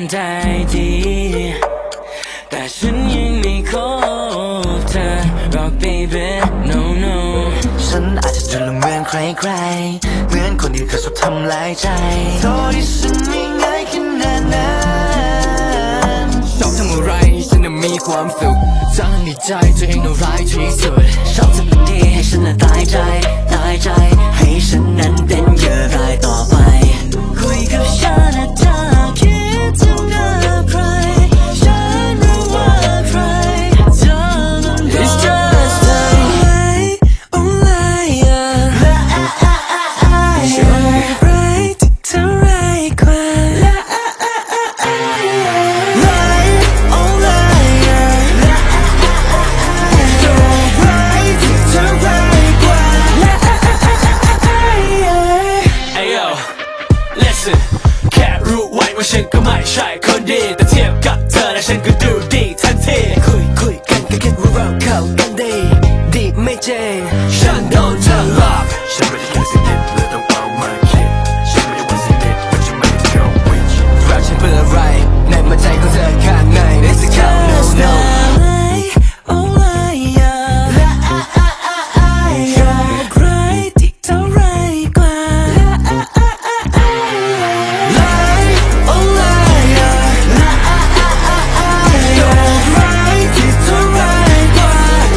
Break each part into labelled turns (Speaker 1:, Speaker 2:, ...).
Speaker 1: ได้ดีแต่ฉันยังไม่คบเธอหรอก baby no no
Speaker 2: ฉันอาจจะดูเหมือนใครๆเหมือนคนที่เคยชอบทำลายใจโทษที่ฉันไม่ง่ายขนาดนั้น
Speaker 3: ชอบทำอะไรฉันน่ะมีความสุขทั้งในใจตัวเองน่ะร้ายที่สุด
Speaker 2: ชอบทำแบบนี้ให้ฉันน่ะตายใจให้ฉันนั้นเป็นเหยื่อรายต่อไปคุยกับฉันนะเธอคิดถึงหน้าใครฉันรู้ว่าใครเธอนั้น
Speaker 1: It's just
Speaker 2: like oh liar ฉันรักที่เธอร้ายกว่า Like oh liar ฉันรักที่เธอร้ายกว่า
Speaker 1: Hey yo listen แค่รู้ไว้ว่าฉันก็ไม่ใช่คนดีแต่เทียบกับเธอแล้วฉันก็ดูดีทันที
Speaker 2: คุยกันก็คิดว่าเราเข้ากันดีไม่จริง
Speaker 1: ฉันโดนเธอหลอก
Speaker 3: ฉันไม่ได้แค่สิ่งเด็ดเลยต้องเอามาคิดฉันไม่ได้ว่าสิ่งเด็ดว่าฉันไม่ได้เกี่ยววิชรักฉันเป็นอะไรในหัวใจของเธอข้างใน It's a count no no
Speaker 2: oh liar อยากใครที่เธอร้ายกว่า Like oh liar อยากใครที่เธอร้ายกว่า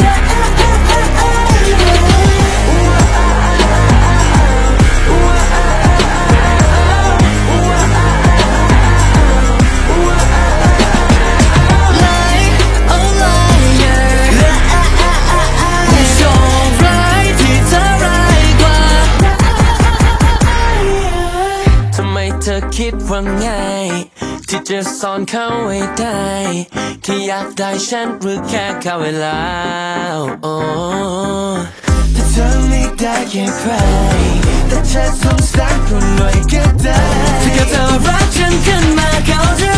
Speaker 2: Like oh liar ชอบใครที่เธอร้ายกว่าทำไมเธอคิดว่าง่ายที่จะสอนเขาให้ได้แค่อยากได้ฉันหรือแค่เข้าเวลาถ้าเธอไม่ได้แค่ใครแต่เธอสงสารคนหน่อยก็ได้ถ้าเธอรักฉันขึ้นมาเขาจะ